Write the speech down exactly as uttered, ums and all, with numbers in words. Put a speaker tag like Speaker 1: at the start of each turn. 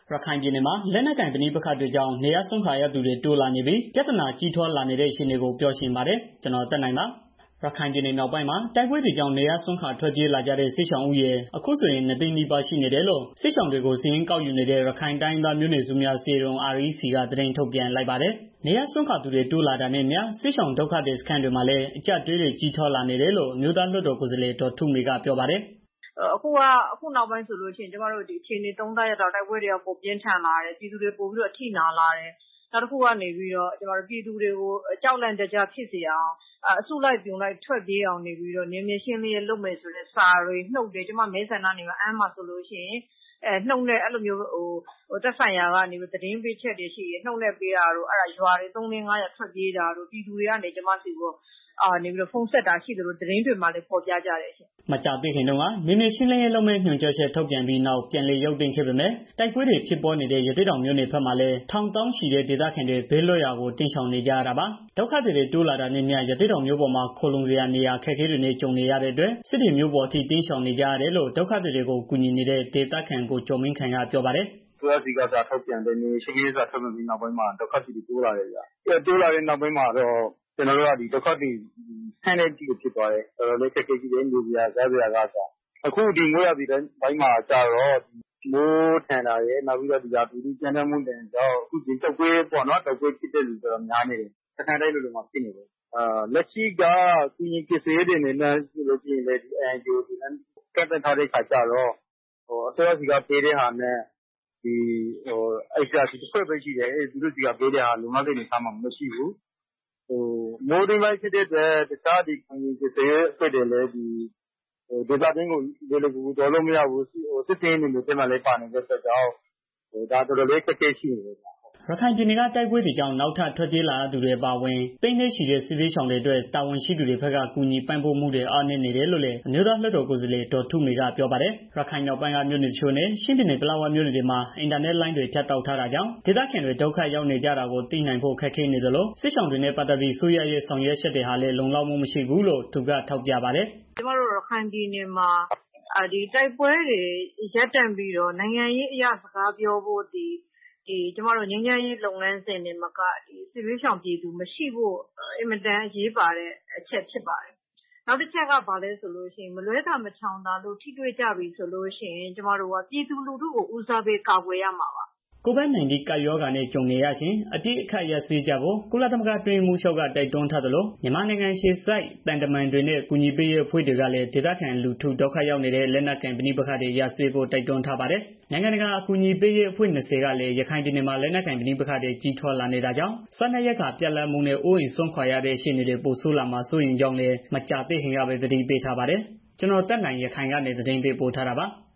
Speaker 1: ရခိုင်ပြည်နယ်မှာလက်နက်ကိုင်ပဋိပက္ခတွေကြောင့်နေရပ်စွန့်ခွာရသူတွေတိုးလာနေပြီးပြဿနာကြီးထွားလာနေတဲ့အခြေအနေကိုပြောချင်ပါတယ်။ ကျွန်တော်တက်နိုင်ပါရခိုင်ပြည်နယ်မြောက်ပိုင်းမှာတိုက်ပွဲတွေကြောင့်နေရပ်စွန့်ခွာထွက်ပြေးလာကြတဲ့စစ်ရှောင်ဦးရေအခုဆိုရင် နှစ်သိန်းနီးပါးရှိနေတယ်လို့စစ်ရှောင်တွေကိုစာရင်းကောက်ယူနေတဲ့ရခိုင်တိုင်းရင်းသားမျိုးနွယ်စုများအစည်းအရုံး အာအီစီ ကသတင်းထုတ်ပြန်လိုက်ပါတယ်။ နေရပ်စွန့်ခွာသူတွေတိုးလာတာနဲ့အမျှစစ်ရှောင်ဒုက္ခသည်စခန်းတွေမှာလည်းအကျပ်အတည်းတွေကြီးထွားလာနေတယ်လို့အမျိုးသားလွှတ်တော်ကိုယ်စားလှယ်ဒေါ်ထုမေကပြောပါတယ်။
Speaker 2: "အခုကအခုနောက်ပိုင်းဆိုလို့ရှိရင်ကျမတို့ဒီအခြေအနေသုံးသပ်ရတော့တိုက်ပွဲတွေကပိုပြင်းထန်လာတယ်ပြည်သူတွေပိုပြီးတော့အထိနာလာတယ်နောက်တစ်ခုကနေပြီးတော့ကျမတို့ပြည်သူတွေကိုကြောက်လန့်တကြားဖြစ်စေအောင်အစုလိုက်ပြုံလိုက်ထွက်ပြေးအောင်နေပြီးတော့နေမြေရှင်းလင်းရေးလုပ်မယ်ဆိုတဲ့စာတွေနှုတ်တွေကျမမဲဆန္ဒနေမှာအမ်းမှာဆိုလို့ရှိရင်အဲနှုတ်နဲ့အဲ့လိုမျိုးဟိုသက်ဆိုင်ရာကနေသတင်းပေးချက်တွေရှိရင်နှုတ်နဲ့ပေးတာတို့အဲ့ဒါရွာတွေသုံးလေးငါးရာထွက်ပြေးတာတို့ပြည်သူတွေကနေကျမစီကိုအာနေပြီးတော့ဖုန်းဆက်တာရှိတယ်လို့သတင်းတွေမှာလည်းဖော်ပြကြတယ်ရှင်
Speaker 1: ။" မကြာသေးခင်တုန်းကနယ်မြေရှင်းလင်းရေးလုပ်မယ့်ညွှန်ကြားချက်ထုတ်ပြန်ပြီးနောက်ပြန်လည်ရုပ်သိမ်းခဲ့ပေမဲ့တိုက်ပွဲတွေဖြစ်ပွားနေတဲ့ရသေ့တောင်မြို့နယ်ဘက်မှာလည်းထောင်သောင်းချီတဲ့ဒေသခံတွေဘေးလွတ်ရာကိုတိမ်းရှောင်နေကြရတာပါ။ ဒုက္ခသည်တွေတိုးလာတာနဲ့အမျှရသေ့တောင်မြို့ပေါ်မှာခိုလှုံစရာနေရာအခက်အခဲတွေနဲ့ကြုံနေရတဲ့အတွက်စစ်တွေမြို့ပေါ်အထိတိမ်းရှောင်နေကြရတယ်လို့ဒုက္ခသည်တွေကိုကူညီနေတဲ့ဒေသခံကိုကျော်မင်းခိုင်ကပြောပါတယ်။
Speaker 3: "အစိုးရဆီကစာထုတ်ပြန်တယ်နယ်မြေရှင်းလင်းရေးစာထုတ်ပြန်ပြီးနောက်ပိုင်းမှာဒုက္ခသည်တွေတိုးလာတယ်ဗျာ။တိုးလာတဲ့နောက်ပိုင်းမှာတော့ကျနော်တို့ကဒီဒုက္ခသည်စခန်းထဲကြီးကိုဖြစ်သွားတယ်တော်တော်လေးအခက်အခဲရှိတယ်နေစရာစားစရာကအစအခုဒီမိုးရာသီပိုင်းမှာကျတော့မိုးထန်တာရယ်နောက်ပြီးတော့ဒီရာသီဥတုကြမ်းတမ်းမှုဒဏ်ကြောင့်အခုဒီတုပ်ကွေးပေါ့နော်တုပ်ကွေးဖြစ်တဲ့လူတော်တော်များနေတယ်စခန်းတိုင်းလိုလိုမှာဖြစ်နေတယ်အာလက်ရှိကကူညီကယ်ဆယ်ရေးတွေအနေနဲ့ဆိုလို့ရှိရင်လည်းဒီ အန်ဂျီအို ကန့်သတ်ထားတဲ့အခါကျတော့ဟိုအစိုးရဆီကပေးတဲ့ဟာနဲ့ဒီဟိုအိုက်စီအာစီတစ်ဖွဲ့ပဲရှိတယ်သူတို့ဆီကပေးတဲ့ဟာလုံလောက်တဲ့အနေအထားမှာမရှိဘူးဟိုမိုးတွင်းပိုင်းဖြစ်တဲ့အတွက်တခြားဒီကူညီကယ်ဆယ်ရေးအဖွဲ့တွေလည်းဒီဒေသတွင်းကိုလွယ်လွယ်ကူကူသွားလို့မရဘူးစစ်ဆေးနယ်မြေထဲမှာလည်းပါနေတဲ့အတွက်ကြောင့်ဒါတော်တော်လေးအခက်အခဲရှိနေတယ်ဗျာ
Speaker 1: ရခိုင်ပြည်နယ်ကတိုက်ပွဲတွေကြောင့်နောက်ထပ်ထွက်ပြေးလာရသူတွေအပါအဝင်သိန်းနဲ့ချီတဲ့စစ်ဘေးရှောင်တွေအတွက်တာဝန်ရှိသူတွေဘက်ကကူညီပံ့ပိုးမှုတွေအားနည်းနေတယ်လို့လည်းအမျိုးသားလွှတ်တော်ကိုယ်စားလှယ်ဒေါ်ထုမေကပြောပါတယ်။ရခိုင်မြောက်ပိုင်းကမြို့နယ်တချို့နဲ့ချင်းပြည်နယ်ပလက်ဝမြို့နယ်တွေမှာအင်တာနက်လိုင်းတွေဖြတ်တောက်ထားတာကြောင့်ဒေသခံတွေဒုက္ခရောက်နေကြတာကိုသိနိုင်ဖို့ခက်ခဲနေသလိုစစ်ရှောင်တွေနဲ့ပတ်သက်ပြီးအစိုးရရဲ့ဆောင်ရွက်ချက်တွေဟာလည်းလုံလောက်မှုမရှိဘူးလို့သူကထောက်ပြပါတယ်
Speaker 2: ။ကျမတို့ရခိုင်ပြည်နယ်မှာဒီတိုက်ပွဲတွေရပ်တန့်ပြီးတော့နိုင်ငံရေးအရာစကားပြောဖို့ဒီဒီကျမတို့ငြိမ်းချမ်းရေးလုပ်ငန်းစဉ်တွေမှာကဒီစစ်ဘေးရှောင်ပြည်သူမရှိဖို့အင်မတန်အရေးပါတဲ့အချက်ဖြစ်ပါတယ်။နောက်တစ်ချက်ကဘာလဲဆိုလို့ရှိရင်မလွဲတာမချောင်သာလို့ထိတွေ့ကြပြီဆိုလို့ရှိရင်ကျမတို့ကပြည်သူလူထုကိုဦးစားပေးကာကွယ်ရမှာပါ။
Speaker 1: ကိုဗစ် ၁၉ ကပ်ရောဂါနဲ့ကြုံနေရချိန်အပြည့်အခက်ရပ်စဲကြဖို့ကုလသမဂ္ဂအတွင်းရေးမှူးချုပ်ကတိုက်တွန်းထားသလိုမြန်မာနိုင်ငံအခြေစိုက်သံတမန်တွေနဲ့ကူညီပေးရေးအဖွဲ့တွေကလည်းဒေသခံလူထုဒုက္ခရောက်နေတဲ့လက်နက်ကိုင်ပဋိပက္ခတွေရပ်စဲဖို့တိုက်တွန်းထားပါတယ်။ နိုင်ငံတကာအကူအညီပေးရေးအဖွဲ့ ၂၀ ကလည်းရခိုင်ပြည်နယ်မှာလက်နက်ကိုင်ပဋိပက္ခတွေကြီးထွားလာနေတာကြောင့်စားနပ်ရိက္ခာပြတ်လပ်မှုနဲ့အိုးအိမ်စွန့်ခွာရတဲ့အခြေအနေတွေပိုဆိုးလာမှာစိုးရိမ်ကြောင်းလည်းမကြာသေးခင်ကပဲသတိပေးထားပါတယ်။ ကျွန်တော်သက်နိုင်ရခိုင်ကနေသတင်းပေးပို့ထားတာပါ။